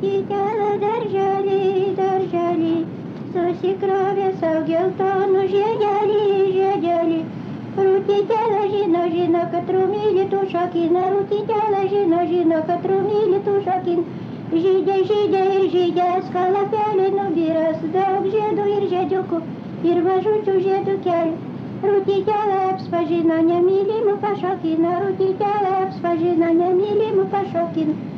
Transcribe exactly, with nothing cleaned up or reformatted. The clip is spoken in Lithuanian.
rūtytelė darželį, darželį, susikrovė savo geltonų žiedelį, žiedelį. Rūtytelė žino, žino, kad trumylį tu šokina, rūtytelė žino, žino, kad trumylį tu šokina. Žydė, žydė ir žydė, skalapelė nubiras, daug žiedų ir žiedukų, ir mažučių žiedų kelių. Rūtytelė apspažino, nemylimų pašokina, rūtytelė apspažino, nemylimų pašokina.